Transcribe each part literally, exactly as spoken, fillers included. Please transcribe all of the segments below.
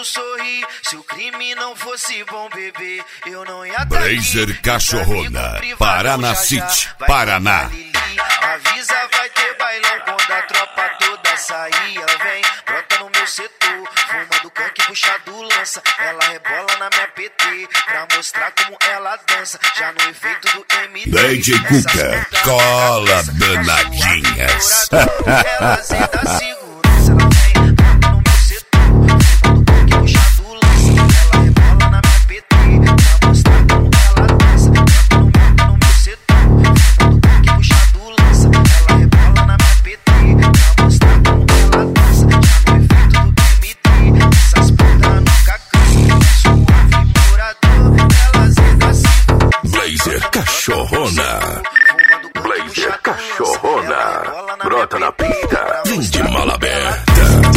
sorrir. Se o crime não fosse bom, bebê, eu não ia. Blazer Cachorrona, Paraná City, Paraná. Avisa, vai ter bailão quando a tropa toda sair. Ela vem, brota no meu setor, fumando canque, puxado lança. Ela rebola na minha P T, pra mostrar como ela dança. Já no efeito do M D, D J Cuca, cola danadinhas. Ela senta a segurança, ela vem, brota no meu setor, fumando canque, puxado lança. Ela rebola na minha P T, pra mostrar como ela dança. Brota no meu setor, fumando canque, puxado lança. Ela rebola na minha P T, pra mostrar como ela dança. Já no efeito do M D, essas putas nunca cansam. Suave morador, ela senta a segurança. Blazer Cachorrona, Blazer Cachorrona, brota na pista, vem de mala aberta.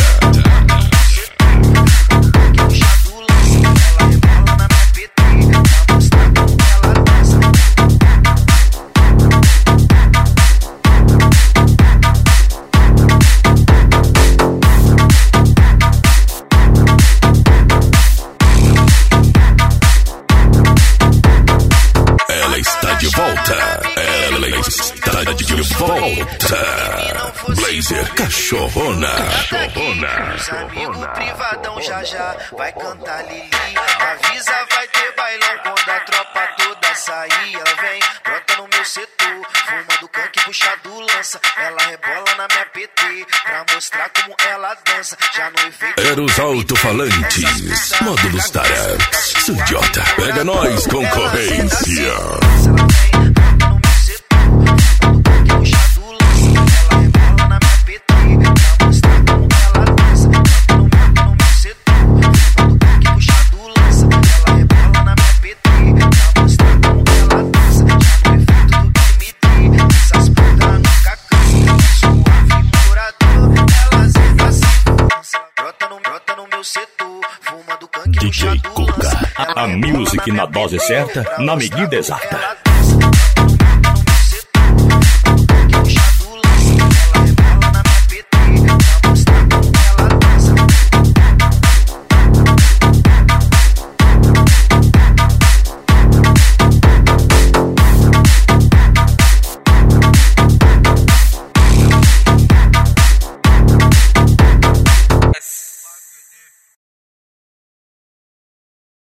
Ela está de volta, ela está de volta. Blazer Cachorrona, Cachorrona. Os amigos privadão já já vai cantar Lili. Avisa, vai ter bailão quando a tropa toda sair. Ela vem, brota no meu setor, fumando canque, puxado lança. Ela rebola na minha P T, pra mostrar como ela dança. Já no efeito Era os alto-falantes, módulos Tarax. Seu idiota, pega nós, concorrência. ela vem, brota no meu setor, fumando canque, puxado lança. Ela rebola na minha P T, pra mostrar como ela dança. Brota no meu, no meu setor, fumando canque, puxado lança. Ela rebola na minha P T, pra mostrar como ela dança. Já no efeito do M D, essas putas nunca cansam. Suave morador, ela senta a segurança. Brota no, brota no meu setor, fumando canque, D J puxado lança. Cuca, a, a music na dose certa, na medida exata.